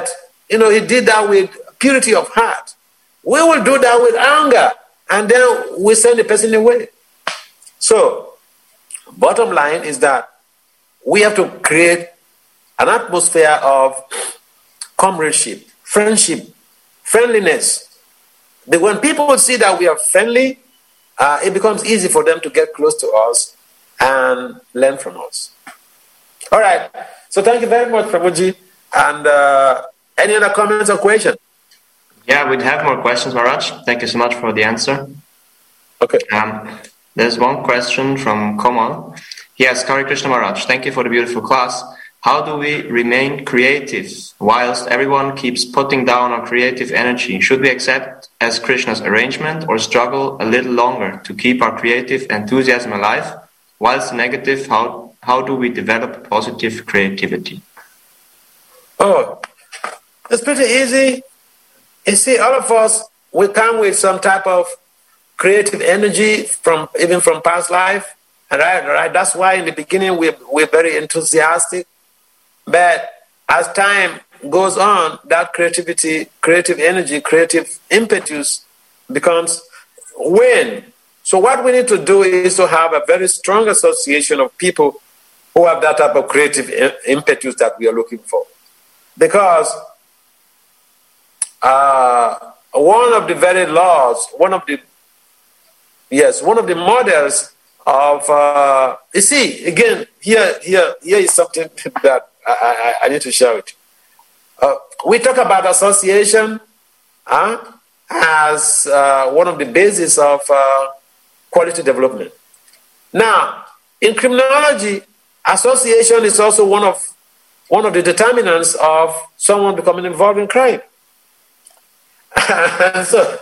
you know, he did that with purity of heart. We will do that with anger, and then we send the person away. So, bottom line is that we have to create an atmosphere of comradeship, friendship, friendliness. When people see that we are friendly, uh, it becomes easy for them to get close to us and learn from us. All right. So thank you very much, Prabhuji. And uh, any other comments or questions? Yeah, we'd have more questions, Maharaj. Thank you so much for the answer. Okay. Um, there's one question from Komal. Yes, Hare Krishna Maharaj. Thank you for the beautiful class. How do we remain creative whilst everyone keeps putting down our creative energy? Should we accept as Krishna's arrangement or struggle a little longer to keep our creative enthusiasm alive? Whilst negative, how, how do we develop positive creativity? Oh, it's pretty easy. You see, all of us, we come with some type of creative energy from even from past life. Right, right. That's why in the beginning we're, we're very enthusiastic. But as time goes on, that creativity, creative energy, creative impetus becomes wane. So what we need to do is to have a very strong association of people who have that type of creative impetus that we are looking for. Because uh, one of the very laws, one of the, yes, one of the models of, uh, you see, again, here, here, here is something that I, I, I need to share with you. Uh, we talk about association uh, as uh, one of the bases of uh, quality development. Now, in criminology, association is also one of one of the determinants of someone becoming involved in crime. So,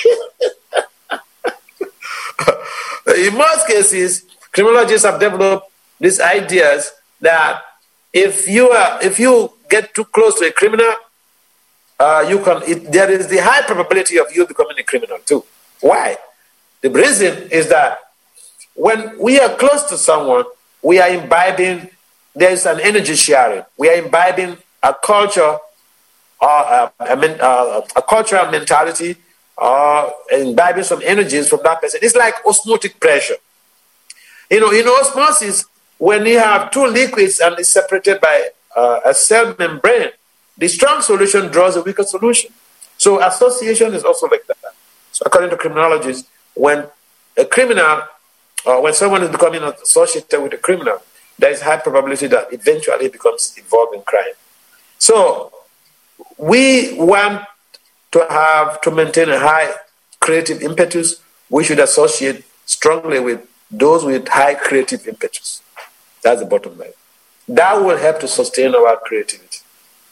in most cases, criminologists have developed these ideas that if you are, if you get too close to a criminal, uh, you can. It, there is the high probability of you becoming a criminal too. Why? The reason is that when we are close to someone, we are imbibing. There is an energy sharing. We are imbibing a culture, or a, a, a, a cultural mentality, or imbibing some energies from that person. It's like osmotic pressure. You know, in osmosis, when you have two liquids and it's separated by uh, a cell membrane, the strong solution draws a weaker solution. So association is also like that. So according to criminologists, when a criminal, or when someone is becoming associated with a criminal, there is high probability that eventually it becomes involved in crime. So we want to have, to maintain a high creative impetus, we should associate strongly with those with high creative impetus. That's the bottom line. That will help to sustain our creativity.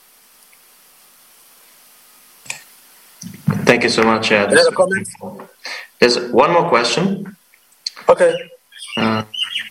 Thank you so much. Uh, Any other comments? There's one more question. Okay. Uh,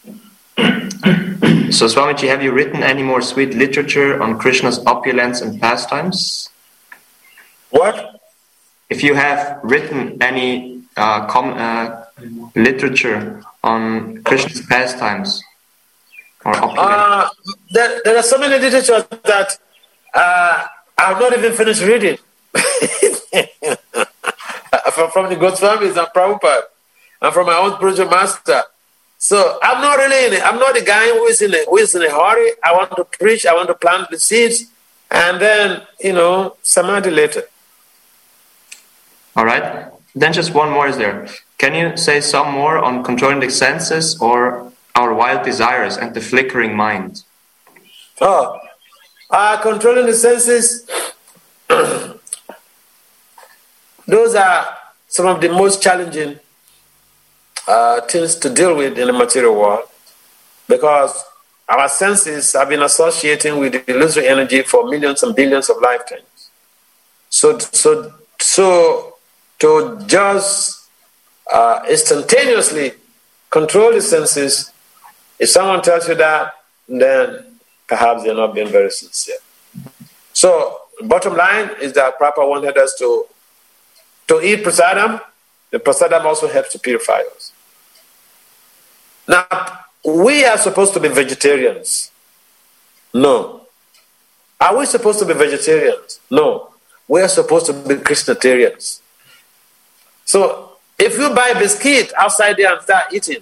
so, Swamiji, have you written any more sweet literature on Krishna's opulence and pastimes? What? If you have written any uh, com- uh, literature on Krishna's pastimes or opulence? Uh, there, there are so many literature that uh, I've not even finished reading. from, from the Goswamis and Prabhupada, and from my own spiritual master. So I'm not really in it. I'm not the guy who is in a, who is in a hurry. I want to preach. I want to plant the seeds, and then, you know, samadhi later. All right. Then just one more is there. Can you say some more on controlling the senses or our wild desires and the flickering mind? Oh, uh, controlling the senses. Those are some of the most challenging uh, things to deal with in the material world, because our senses have been associating with the illusory energy for millions and billions of lifetimes. So, so, so to just uh, instantaneously control the senses, if someone tells you that, then perhaps they're not being very sincere. So, bottom line is that Prabhupada wanted us to To eat prasadam. The prasadam also helps to purify us. Now, we are supposed to be vegetarians. No. Are we supposed to be vegetarians? No. We are supposed to be Christianitarians. So if you buy biscuit outside there and start eating,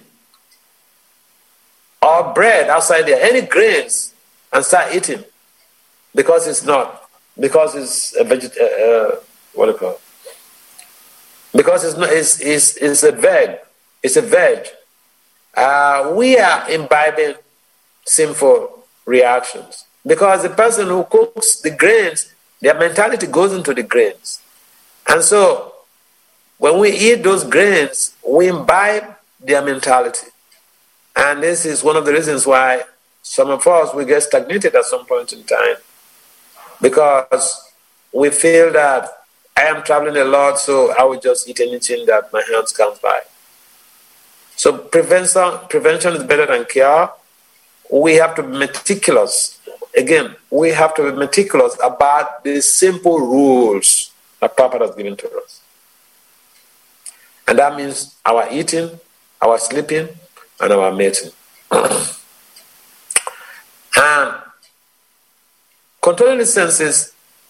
or bread outside there, any grains, and start eating, because it's not, because it's a veget, uh, uh, what do you call it? Because it's not, it's, it's, it's a veg, it's a veg. Uh, we are imbibing sinful reactions. Because the person who cooks the grains, their mentality goes into the grains. And so, when we eat those grains, we imbibe their mentality. And this is one of the reasons why some of us, we get stagnated at some point in time. Because we feel that I am traveling a lot, so I will just eat anything that my hands comes by. So prevention, prevention is better than cure. We have to be meticulous. Again, we have to be meticulous about the simple rules that Papa has given to us. And that means our eating, our sleeping, and our mating. And controlling the senses,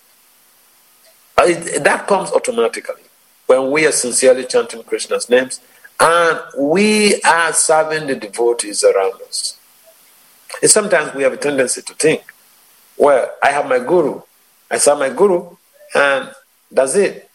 it, that comes automatically when we are sincerely chanting Krishna's names and we are serving the devotees around us. And sometimes we have a tendency to think, well, I have my guru, I serve my guru, and that's it.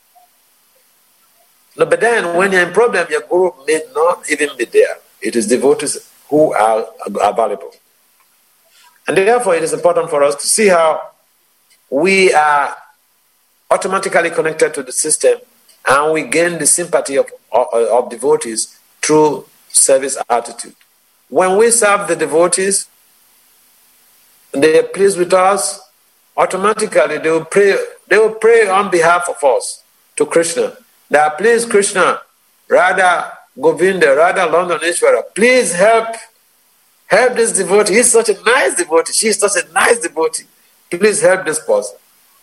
No, but then when you're in problem, your guru may not even be there. It is devotees who are available. And therefore, it is important for us to see how we are automatically connected to the system and we gain the sympathy of, of, of devotees through service attitude. When we serve the devotees, they are pleased with us, automatically they will pray, they will pray on behalf of us to Krishna. They are, please Krishna, Radha Govinda, Radha Londoneshwara, please help, help this devotee. He's such a nice devotee. She's such a nice devotee. Please help this person.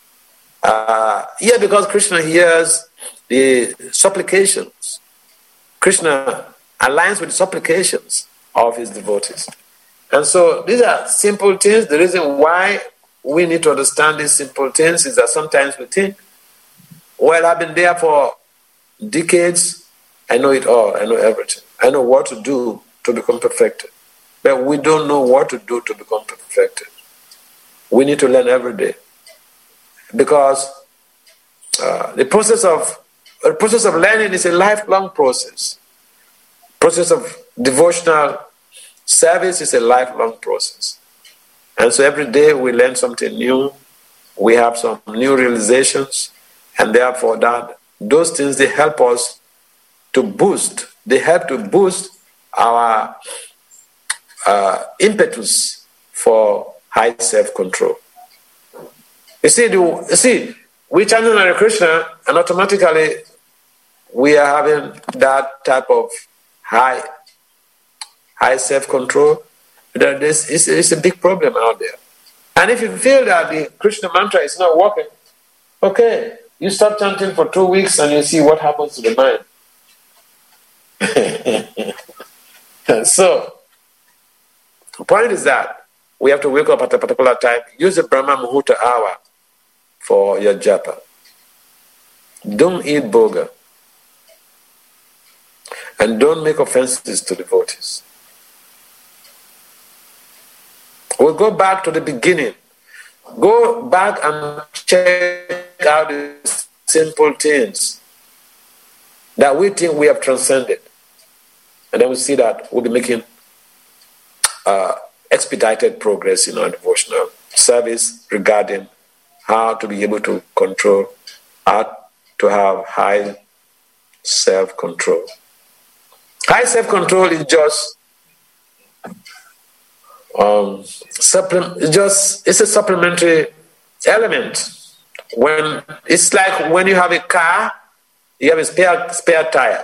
Uh, yeah, because Krishna hears the supplications. Krishna aligns with the supplications of his devotees. And so these are simple things. The reason why we need to understand these simple things is that sometimes we think, well, I've been there for decades. I know it all. I know everything. I know what to do to become perfected. But we don't know what to do to become perfected. We need to learn every day. Because uh, the process of the process of learning is a lifelong process. Process of devotional service is a lifelong process. And so every day we learn something new. We have some new realizations. And therefore that those things, they help us to boost. They help to boost our uh, impetus for high self-control. You see, the, you see, we channel Hare Krishna, and automatically we are having that type of high, high self-control. That this is it's a big problem out there. And if you feel that the Krishna mantra is not working, okay, you stop chanting for two weeks and you see what happens to the mind. So, the point is that we have to wake up at a particular time. Use the Brahma Muhurta hour for your japa. Don't eat boga. And don't make offenses to devotees. We'll go back to the beginning. Go back and check out the simple things that we think we have transcended. And then we see that we'll be making uh, expedited progress in our devotional service regarding how to be able to control, how to have high self-control. High self-control is just um, supplement. It's just it's a supplementary element. When it's like when you have a car, you have a spare spare tire.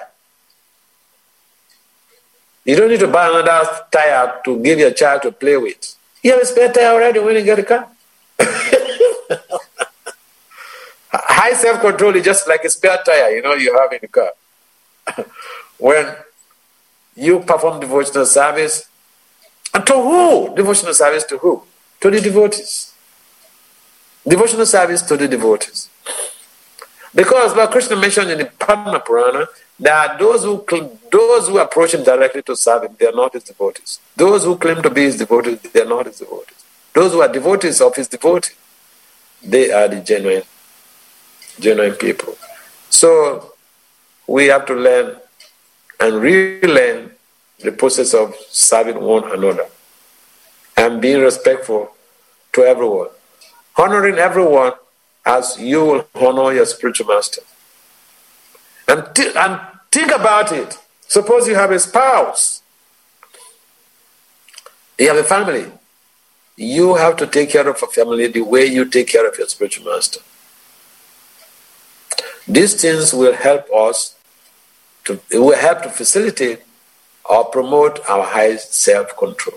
You don't need to buy another tire to give your child to play with. You have a spare tire already when you get a car. High self-control is just like a spare tire, you know, you have in the car. When you perform devotional service, and to who? Devotional service to who? To the devotees. Devotional service to the devotees. Because Lord Krishna mentioned in the Padma Purana that those who those who approach him directly to serve him, they are not his devotees. Those who claim to be his devotees, they are not his devotees. Those who are devotees of his devotee, they are the genuine, genuine people. So we have to learn and relearn the process of serving one another and being respectful to everyone, honoring everyone as you will honor your spiritual master. And, th- and think about it. Suppose you have a spouse, you have a family. You have to take care of a family the way you take care of your spiritual master. These things will help us to, it will help to facilitate or promote our high self-control.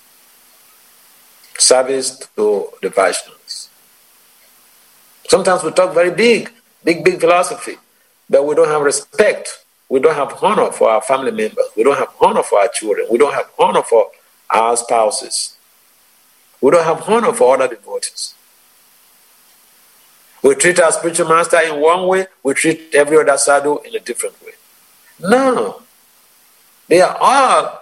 Service to the Vaishnavas. Sometimes we talk very big, big, big philosophy, but we don't have respect. We don't have honor for our family members. We don't have honor for our children. We don't have honor for our spouses. We don't have honor for other devotees. We treat our spiritual master in one way, we treat every other sadhu in a different way. No. They are all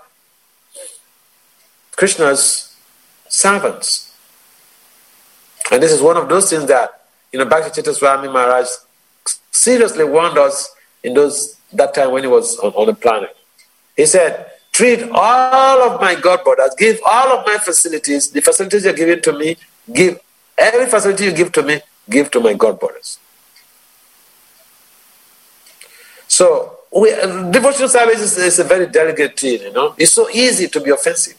Krishna's servants. And this is one of those things that, you know, Bhakti-Chitta Swami Maharaj seriously warned us in those that time when he was on, on the planet. He said, treat all of my God brothers, give all of my facilities, the facilities you're giving to me, give every facility you give to me, give to my God brothers. So, we, uh, devotional service is, is a very delicate thing, you know. It's so easy to be offensive.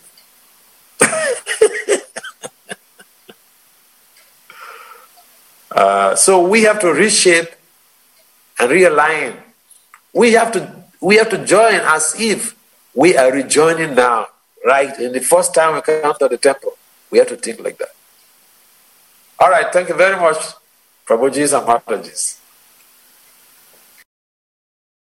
uh, so we have to reshape and realign. We have to we have to join as if we are rejoining now, right? In the first time we come to the temple, we have to think like that. All right, thank you very much, Prabhujis and Mataji's.